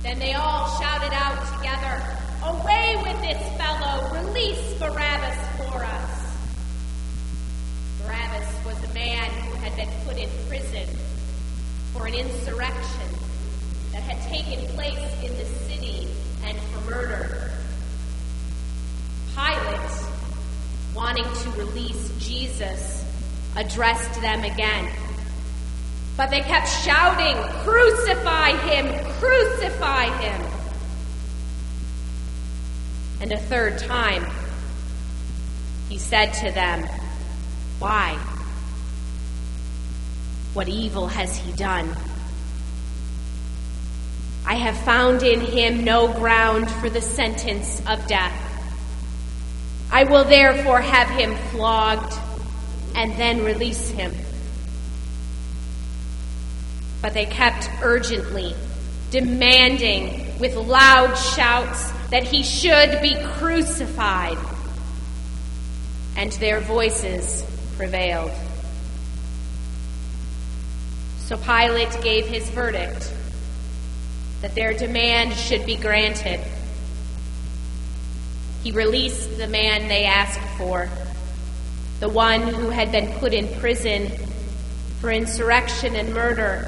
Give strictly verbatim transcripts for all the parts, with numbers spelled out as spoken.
Then they all shouted out together, "Away with this fellow! Release Barabbas for us!" Barabbas was a man who had been put in prison for an insurrection that had taken place in the city and for murder. Pilate, wanting to release Jesus, addressed them again. But they kept shouting, "Crucify him! Crucify him!" And a third time, he said to them, "Why? What evil has he done? I have found in him no ground for the sentence of death. I will therefore have him flogged and then release him." But they kept urgently demanding with loud shouts that he should be crucified, and their voices prevailed. So Pilate gave his verdict that their demand should be granted. He released the man they asked for, the one who had been put in prison for insurrection and murder,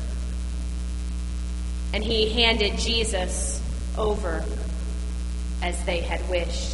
and he handed Jesus over as they had wished.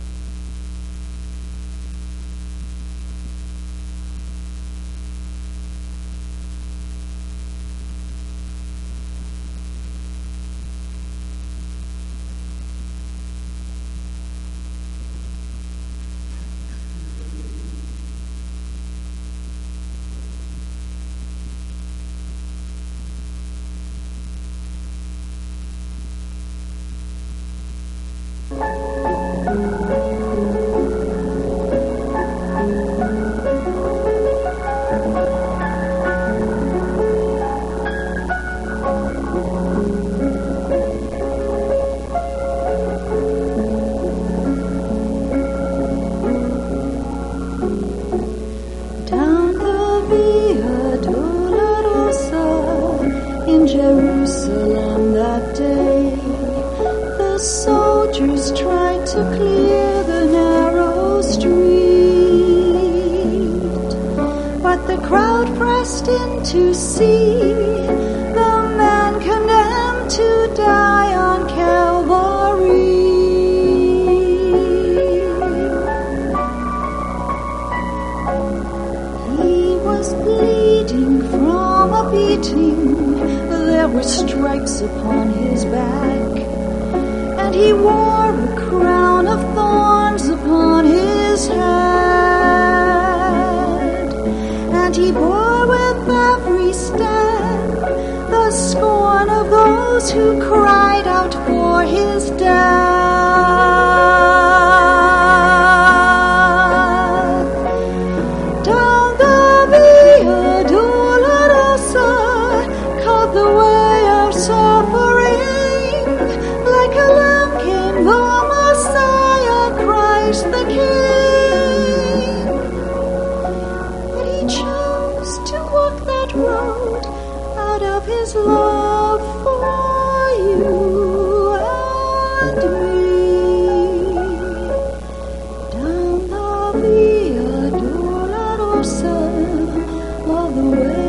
Jerusalem that day, the soldiers tried to clear the narrow street, but the crowd pressed in to see the man condemned to die on Calvary. He was bleeding from a beating. There were stripes upon his back, and he wore a crown of thorns upon his head, and he bore with every step the scorn of those who cried out for his death. Down the Via Dolorosa, the way of suffering, like a lamb came the Messiah, Christ the King. But he chose to walk that road out of his love for you and me. Down the Via Dolorosa, all the way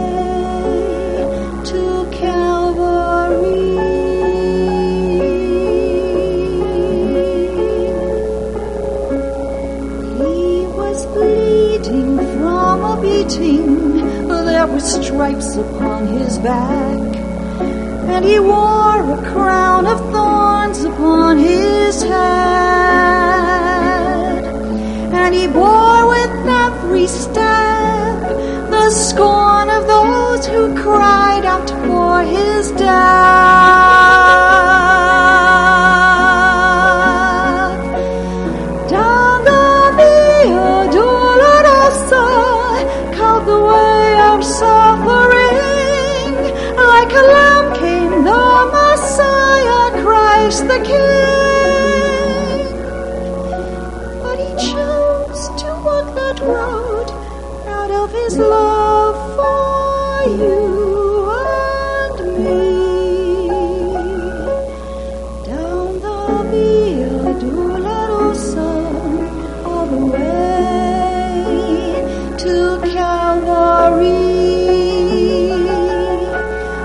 to Calvary. He was bleeding from a beating. There were stripes upon his back, and he wore a crown of thorns upon his head, and he bore with every step the scorn of those who cried out for his death. Down the Via Dolorosa, called the way of suffering, like a lamb came the Messiah, Christ the King. But he chose to walk that road out of his love for you and me.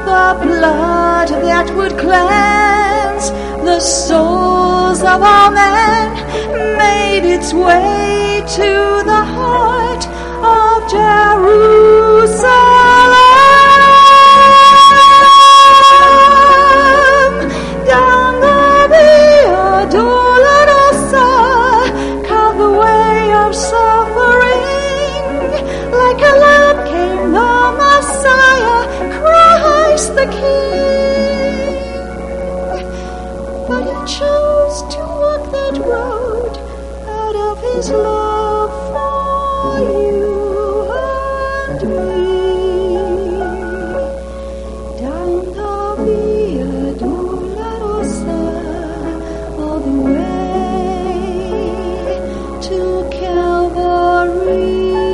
the blood that would cleanse the souls of all men made its way to the heart of Jerusalem. Down the Via Dolorosa, carved the way of suffering. Like a lamb came the Messiah, Christ the King. But he chose to walk that road out of his love for you and me. Down the Via Dolorosa, all the way to Calvary.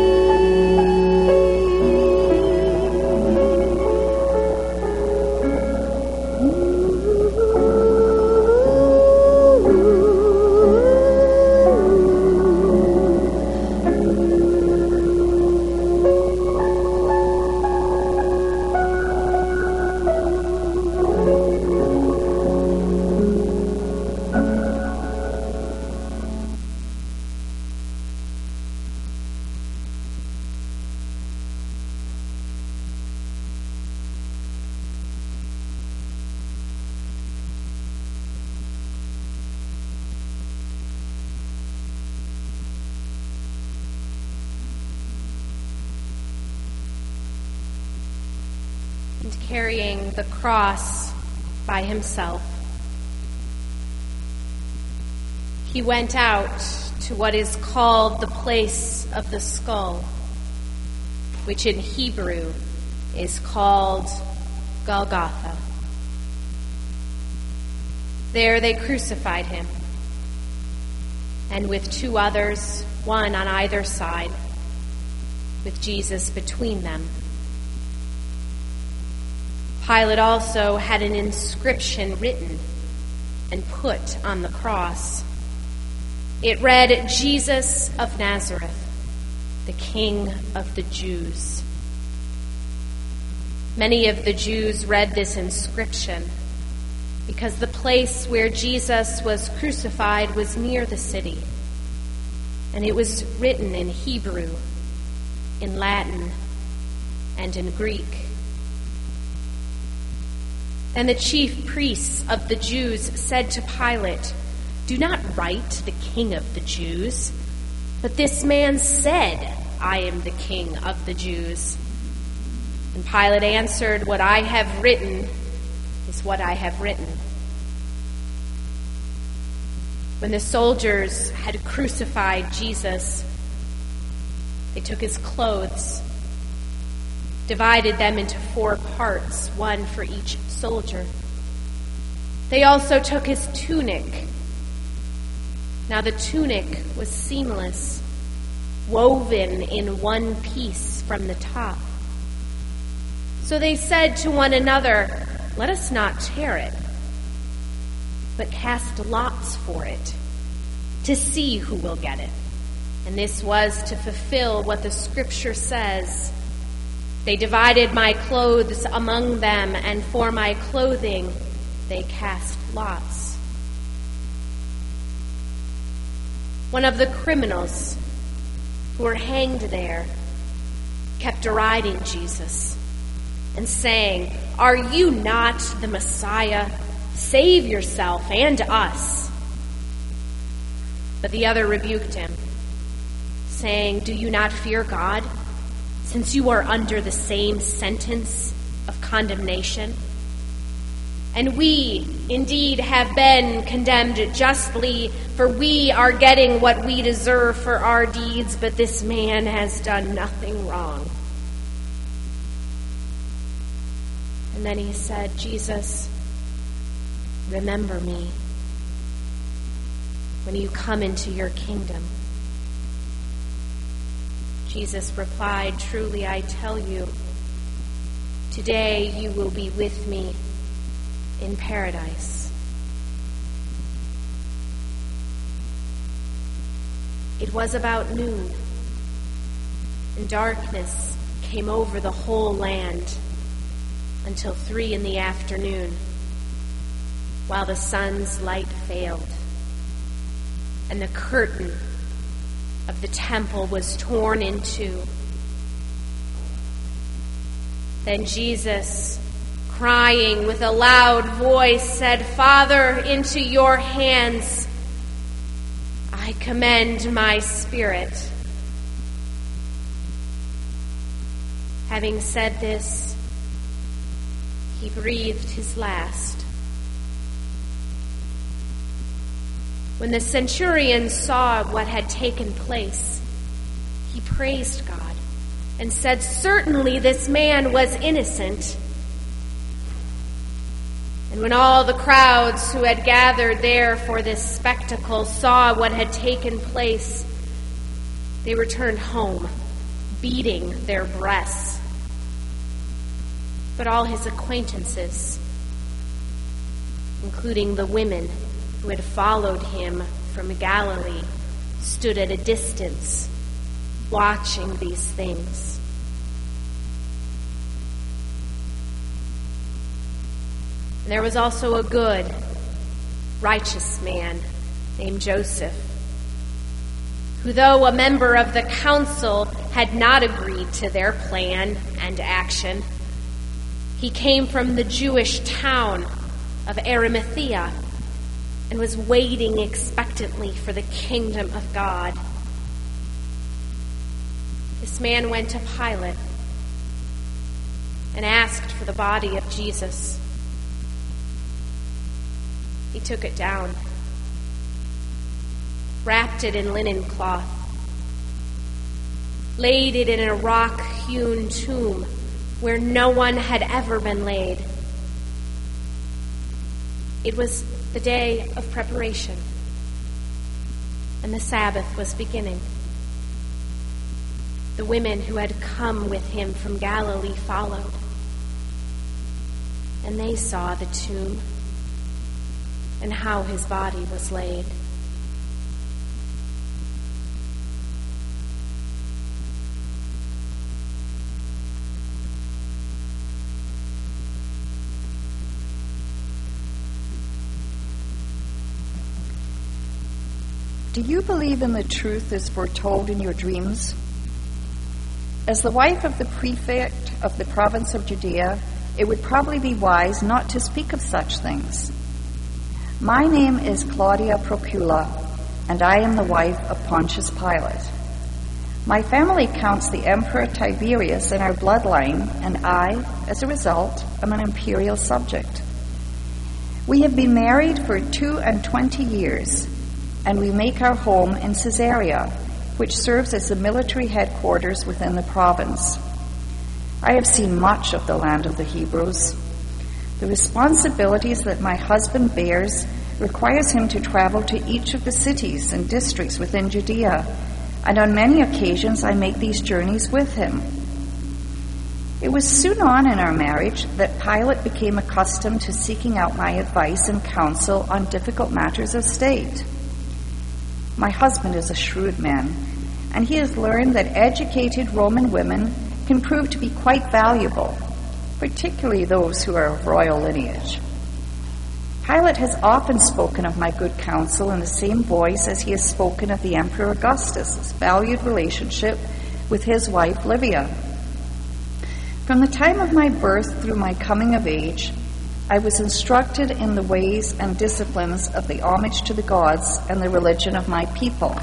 And carrying the cross by himself, he went out to what is called the place of the skull, which in Hebrew is called Golgotha. There they crucified him, and with two others, one on either side, with Jesus between them. Pilate also had an inscription written and put on the cross. It read, "Jesus of Nazareth, the King of the Jews." Many of the Jews read this inscription because the place where Jesus was crucified was near the city, and it was written in Hebrew, in Latin, and in Greek. And the chief priests of the Jews said to Pilate, "Do not write the King of the Jews, but this man said, 'I am the King of the Jews.'" And Pilate answered, "What I have written is what I have written." When the soldiers had crucified Jesus, they took his clothes, divided them into four parts, one for each soldier. They also took his tunic. Now the tunic was seamless, woven in one piece from the top. So they said to one another, "Let us not tear it, but cast lots for it, to see who will get it." And this was to fulfill what the scripture says, "They divided my clothes among them, and for my clothing they cast lots." One of the criminals who were hanged there kept deriding Jesus and saying, "Are you not the Messiah? Save yourself and us." But the other rebuked him, saying, "Do you not fear God, since you are under the same sentence of condemnation? And we, indeed, have been condemned justly, for we are getting what we deserve for our deeds, but this man has done nothing wrong." And then he said, "Jesus, remember me when you come into your kingdom." Jesus replied, "Truly I tell you, today you will be with me in paradise." It was about noon, and darkness came over the whole land. until three in the afternoon, while the sun's light failed, and the curtain of the temple was torn in two. Then Jesus, crying with a loud voice, said, "Father, into your hands I commend my spirit." Having said this, he breathed his last. When the centurion saw what had taken place, he praised God and said, "Certainly this man was innocent." And when all the crowds who had gathered there for this spectacle saw what had taken place, they returned home, beating their breasts. But all his acquaintances, including the women who had followed him from Galilee, stood at a distance, watching these things. And there was also a good, righteous man named Joseph, who, though a member of the council, had not agreed to their plan and action. He came from the Jewish town of Arimathea and was waiting expectantly for the kingdom of God. This man went to Pilate and asked for the body of Jesus. He took it down, wrapped it in linen cloth, laid it in a rock-hewn tomb where no one had ever been laid. It was the day of preparation, and the Sabbath was beginning. The women who had come with him from Galilee followed, and they saw the tomb and how his body was laid. Do you believe in the truth as foretold in your dreams? As the wife of the prefect of the province of Judea, it would probably be wise not to speak of such things. My name is Claudia Procula, and I am the wife of Pontius Pilate. My family counts the Emperor Tiberius in our bloodline, and I, as a result, am an imperial subject. We have been married for two and twenty years, and we make our home in Caesarea, which serves as the military headquarters within the province. I have seen much of the land of the Hebrews. The responsibilities that my husband bears requires him to travel to each of the cities and districts within Judea, and on many occasions I make these journeys with him. It was soon on in our marriage that Pilate became accustomed to seeking out my advice and counsel on difficult matters of state. My husband is a shrewd man, and he has learned that educated Roman women can prove to be quite valuable, particularly those who are of royal lineage. Pilate has often spoken of my good counsel in the same voice as he has spoken of the Emperor Augustus' valued relationship with his wife Livia. From the time of my birth through my coming of age, I was instructed in the ways and disciplines of the homage to the gods and the religion of my people.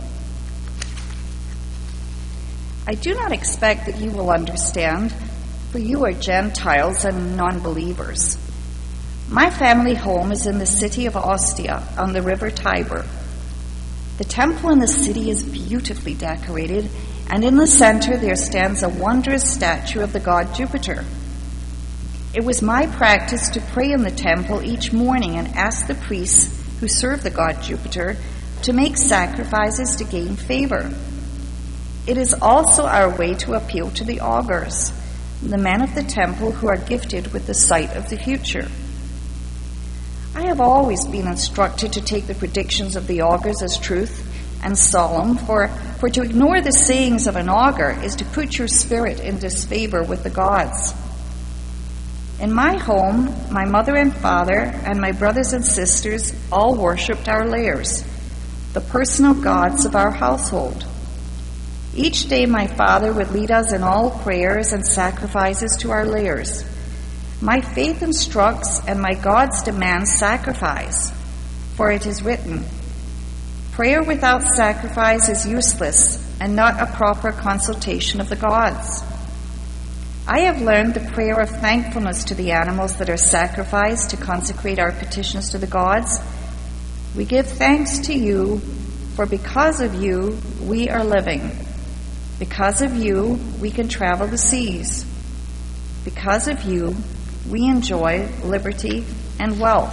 I do not expect that you will understand, for you are Gentiles and non-believers. My family home is in the city of Ostia on the river Tiber. The temple in the city is beautifully decorated, and in the center there stands a wondrous statue of the god Jupiter. It was my practice to pray in the temple each morning and ask the priests who serve the god Jupiter to make sacrifices to gain favor. It is also our way to appeal to the augurs, the men of the temple who are gifted with the sight of the future. I have always been instructed to take the predictions of the augurs as truth and solemn, for, for to ignore the sayings of an augur is to put your spirit in disfavor with the gods. In my home, my mother and father and my brothers and sisters all worshipped our lairs, the personal gods of our household. Each day my father would lead us in all prayers and sacrifices to our lairs. My faith instructs and my gods demand sacrifice, for it is written, prayer without sacrifice is useless and not a proper consultation of the gods. I have learned the prayer of thankfulness to the animals that are sacrificed to consecrate our petitions to the gods. We give thanks to you, for because of you we are living. Because of you we can travel the seas. Because of you we enjoy liberty and wealth.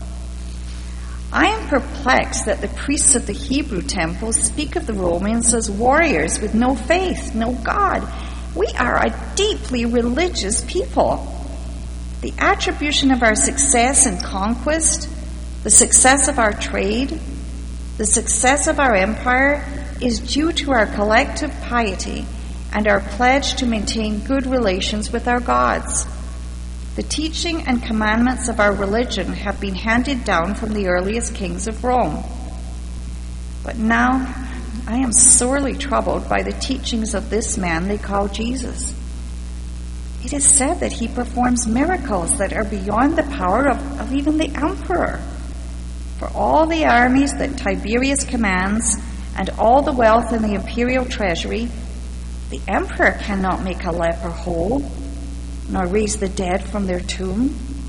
I am perplexed that the priests of the Hebrew temple speak of the Romans as warriors with no faith, no God. We are a deeply religious people. The attribution of our success and conquest, the success of our trade, the success of our empire is due to our collective piety and our pledge to maintain good relations with our gods. The teaching and commandments of our religion have been handed down from the earliest kings of Rome. But now I am sorely troubled by the teachings of this man they call Jesus. It is said that he performs miracles that are beyond the power of, of even the emperor. For all the armies that Tiberius commands and all the wealth in the imperial treasury, the emperor cannot make a leper whole, nor raise the dead from their tomb.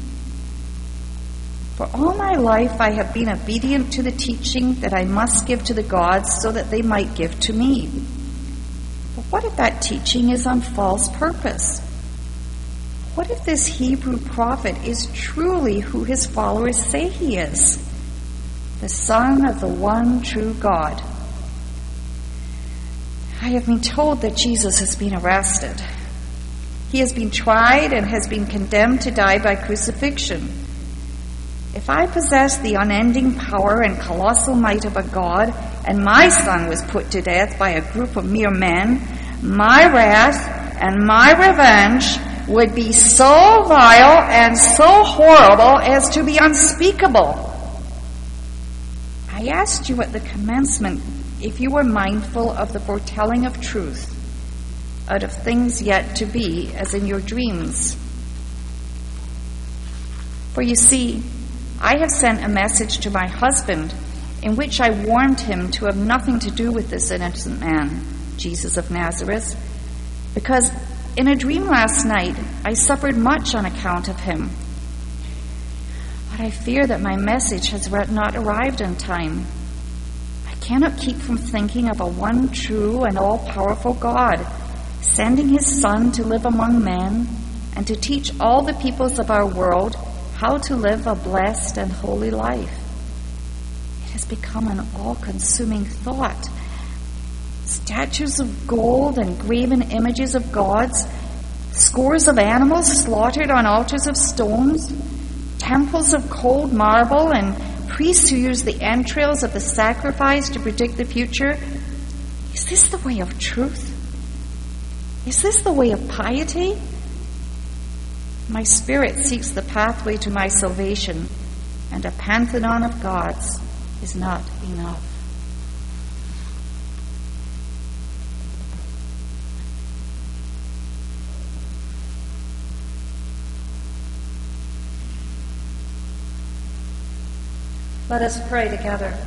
For all my life I have been obedient to the teaching that I must give to the gods so that they might give to me. But what if that teaching is on false purpose? What if this Hebrew prophet is truly who his followers say he is, the Son of the one true God? I have been told that Jesus has been arrested. He has been tried and has been condemned to die by crucifixion. If I possess the unending power and colossal might of a God, and my son was put to death by a group of mere men, my wrath and my revenge would be so vile and so horrible as to be unspeakable. I asked you at the commencement if you were mindful of the foretelling of truth, out of things yet to be, as in your dreams. For you see, I have sent a message to my husband in which I warned him to have nothing to do with this innocent man, Jesus of Nazareth, because in a dream last night I suffered much on account of him. But I fear that my message has not arrived in time. I cannot keep from thinking of a one true and all-powerful God, sending his Son to live among men and to teach all the peoples of our world how to live a blessed and holy life. It has become an all-consuming thought. Statues of gold and graven images of gods, scores of animals slaughtered on altars of stones, temples of cold marble, and priests who use the entrails of the sacrifice to predict the future. Is this the way of truth? Is this the way of piety? My spirit seeks the pathway to my salvation, and a pantheon of gods is not enough. Let us pray together.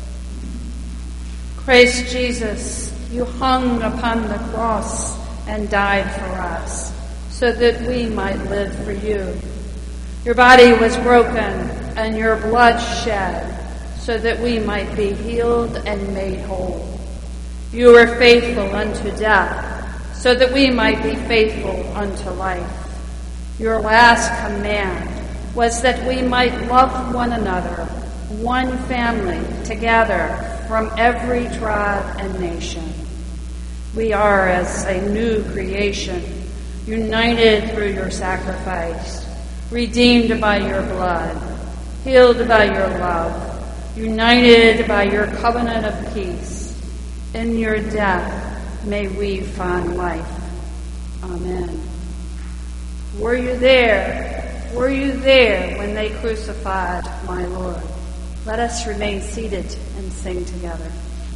Christ Jesus, you hung upon the cross and died for us, so that we might live for you. Your body was broken and your blood shed, so that we might be healed and made whole. You were faithful unto death, so that we might be faithful unto life. Your last command was that we might love one another, one family, together from every tribe and nation. We are as a new creation, united through your sacrifice, redeemed by your blood, healed by your love, united by your covenant of peace. In your death may we find life. Amen. Were you there were you there when they crucified my Lord? Let us remain seated and sing together.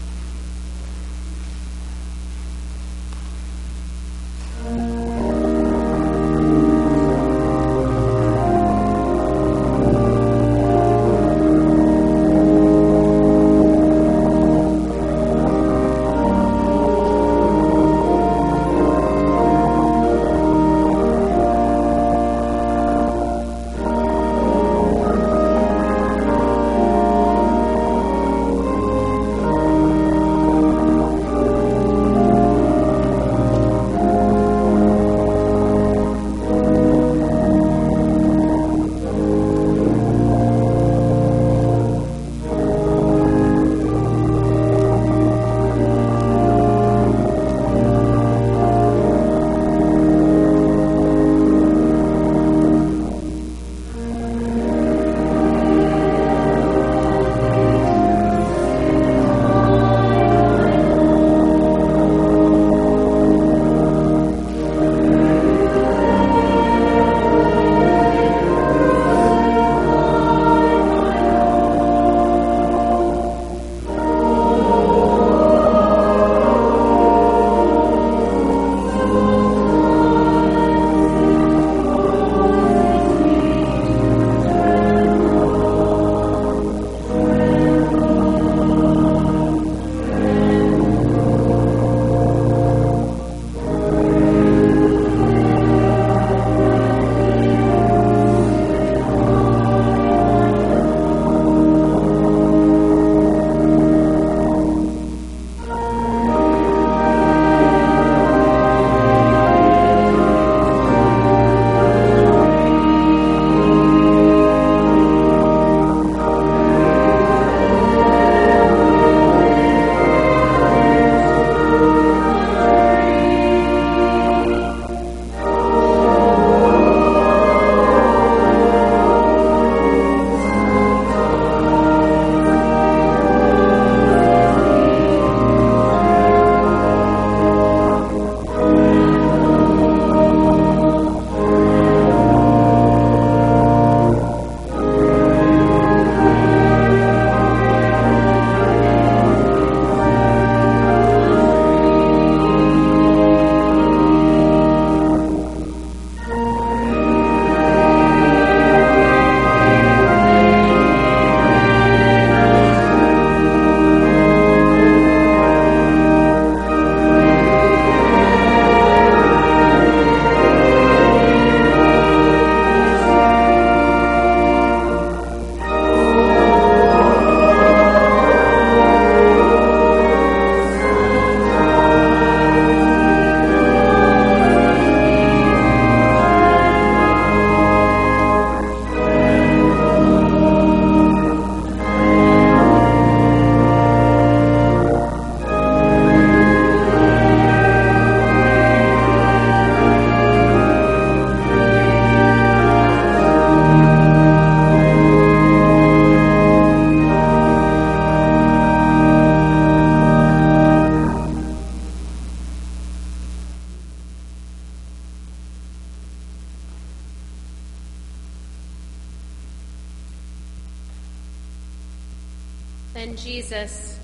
Then Jesus,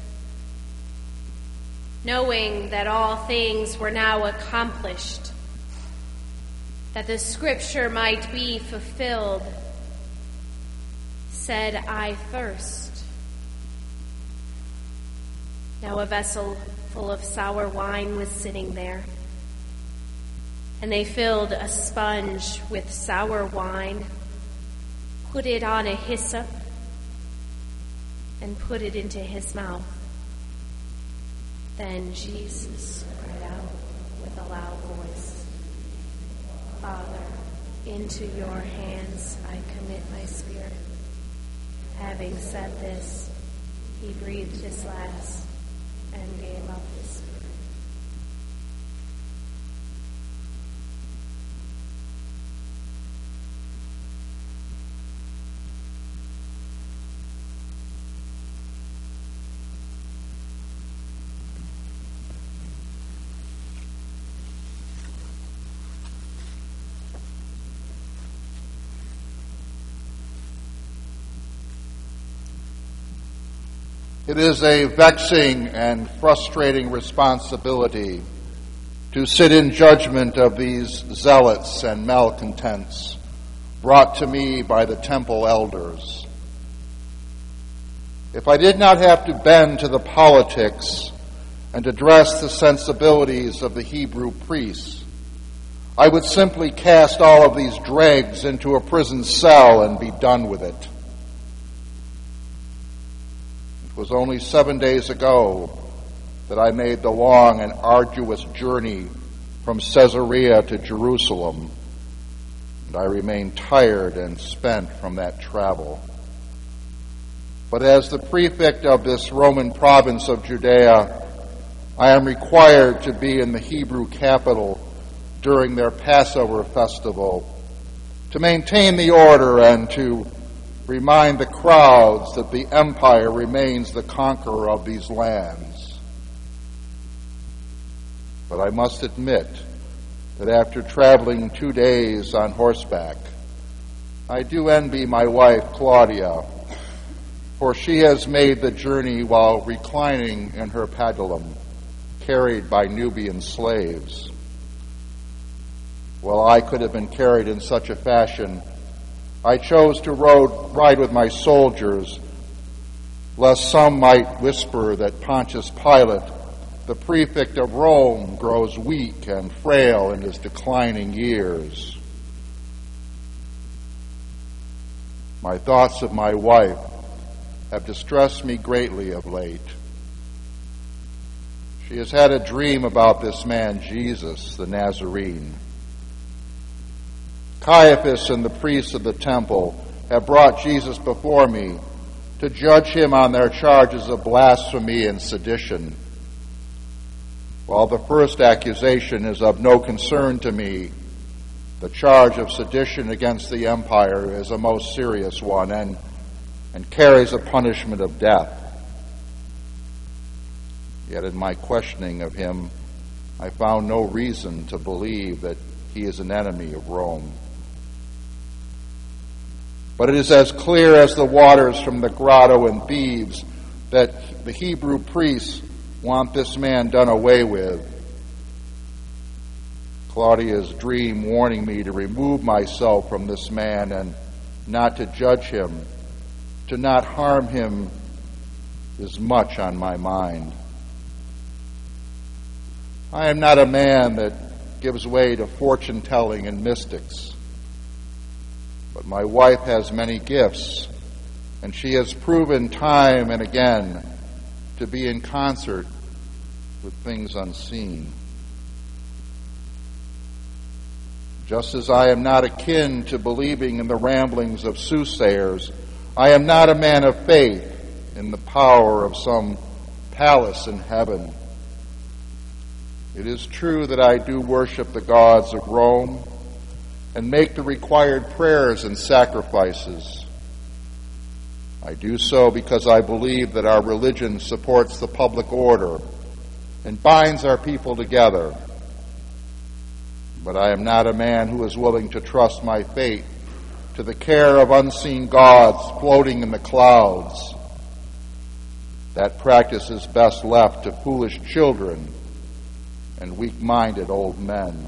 knowing that all things were now accomplished, that the scripture might be fulfilled, said, I thirst. Now a vessel full of sour wine was sitting there, and they filled a sponge with sour wine, put it on a hyssop, and put it into his mouth. Then Jesus cried out with a loud voice, Father, into your hands I commit my spirit. Having said this, he breathed his last and gave up his spirit. It is a vexing and frustrating responsibility to sit in judgment of these zealots and malcontents brought to me by the temple elders. If I did not have to bend to the politics and address the sensibilities of the Hebrew priests, I would simply cast all of these dregs into a prison cell and be done with it. It was only seven days ago that I made the long and arduous journey from Caesarea to Jerusalem, and I remain tired and spent from that travel. But as the prefect of this Roman province of Judea, I am required to be in the Hebrew capital during their Passover festival to maintain the order and to remind the crowds that the empire remains the conqueror of these lands. But I must admit that after traveling two days on horseback, I do envy my wife, Claudia, for she has made the journey while reclining in her padulum, carried by Nubian slaves. While I could have been carried in such a fashion, I chose to rode, ride with my soldiers, lest some might whisper that Pontius Pilate, the prefect of Rome, grows weak and frail in his declining years. My thoughts of my wife have distressed me greatly of late. She has had a dream about this man, Jesus, the Nazarene. Caiaphas and the priests of the temple have brought Jesus before me to judge him on their charges of blasphemy and sedition. While the first accusation is of no concern to me, the charge of sedition against the empire is a most serious one and, and carries a punishment of death. Yet in my questioning of him, I found no reason to believe that he is an enemy of Rome. But it is as clear as the waters from the grotto in Thebes that the Hebrew priests want this man done away with. Claudia's dream warning me to remove myself from this man and not to judge him, to not harm him, is much on my mind. I am not a man that gives way to fortune-telling and mystics. But my wife has many gifts, and she has proven time and again to be in concert with things unseen. Just as I am not akin to believing in the ramblings of soothsayers, I am not a man of faith in the power of some palace in heaven. It is true that I do worship the gods of Rome and make the required prayers and sacrifices. I do so because I believe that our religion supports the public order and binds our people together. But I am not a man who is willing to trust my fate to the care of unseen gods floating in the clouds. That practice is best left to foolish children and weak-minded old men.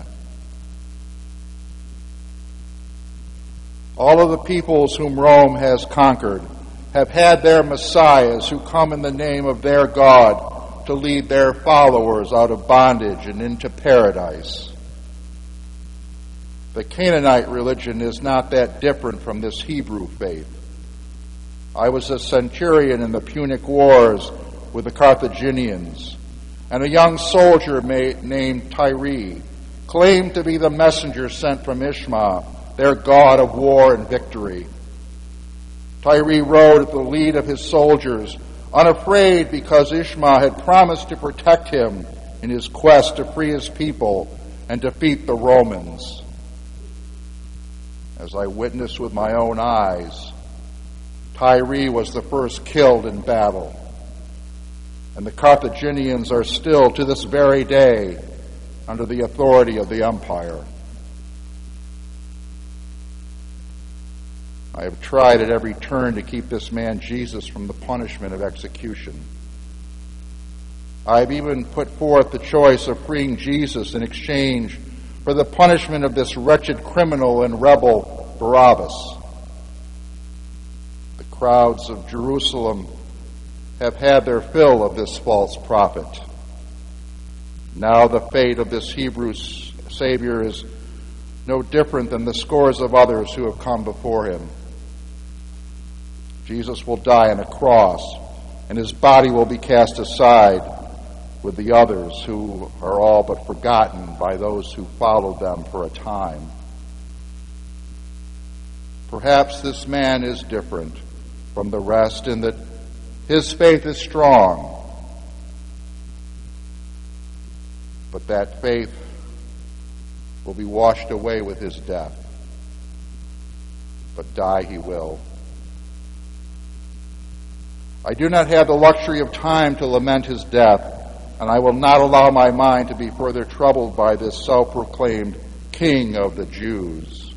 All of the peoples whom Rome has conquered have had their messiahs who come in the name of their God to lead their followers out of bondage and into paradise. The Canaanite religion is not that different from this Hebrew faith. I was a centurion in the Punic Wars with the Carthaginians, and a young soldier named Tyre claimed to be the messenger sent from Ishmael, their god of war and victory. Tyre rode at the lead of his soldiers, unafraid because Ishmael had promised to protect him in his quest to free his people and defeat the Romans. As I witnessed with my own eyes, Tyre was the first killed in battle, and the Carthaginians are still to this very day under the authority of the empire. I have tried at every turn to keep this man Jesus from the punishment of execution. I have even put forth the choice of freeing Jesus in exchange for the punishment of this wretched criminal and rebel Barabbas. The crowds of Jerusalem have had their fill of this false prophet. Now the fate of this Hebrew Savior is no different than the scores of others who have come before him. Jesus will die on a cross, and his body will be cast aside with the others who are all but forgotten by those who followed them for a time. Perhaps this man is different from the rest in that his faith is strong, but that faith will be washed away with his death. But die he will. I do not have the luxury of time to lament his death, and I will not allow my mind to be further troubled by this self-proclaimed King of the Jews.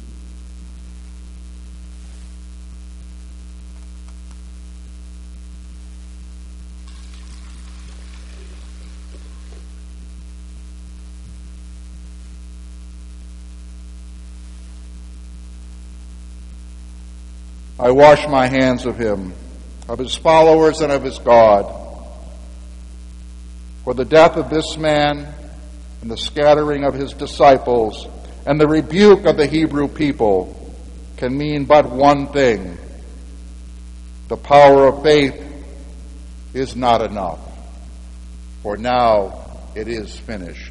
I wash my hands of him, of his followers, and of his God. For the death of this man and the scattering of his disciples and the rebuke of the Hebrew people can mean but one thing. The power of faith is not enough, for now it is finished.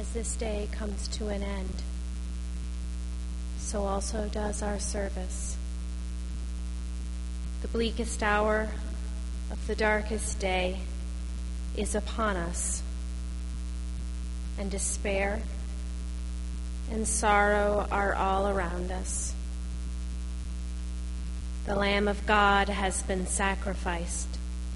as this day comes to an end, so also does our service. The bleakest hour of the darkest day is upon us, and despair and sorrow are all around us. The Lamb of God has been sacrificed.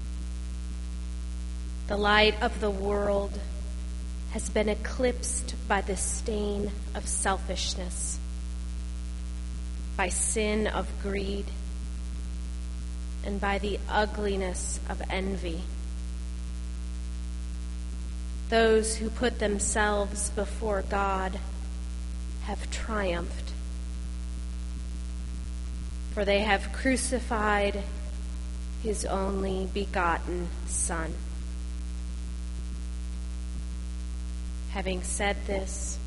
The light of the world has been eclipsed by the stain of selfishness, by sin of greed, and by the ugliness of envy. Those who put themselves before God have triumphed, for they have crucified his only begotten Son. Having said this,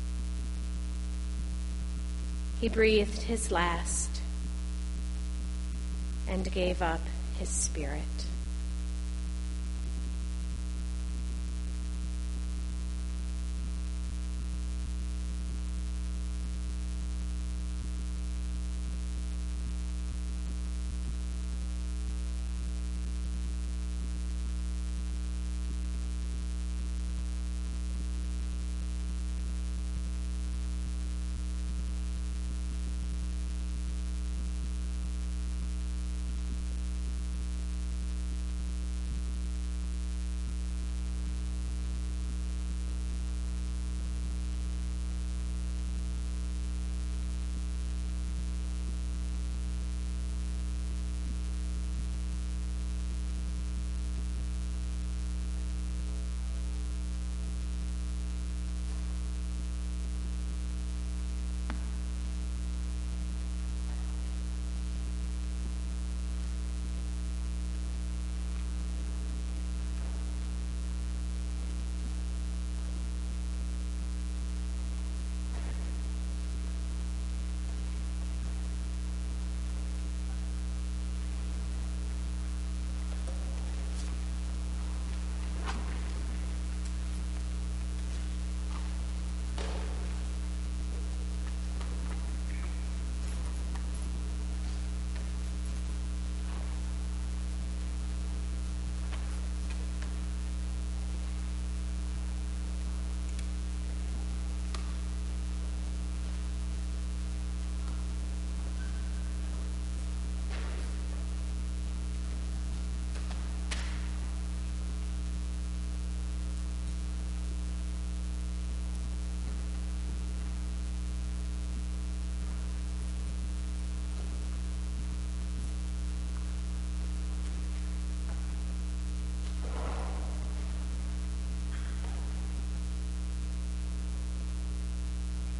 he breathed his last and gave up his spirit.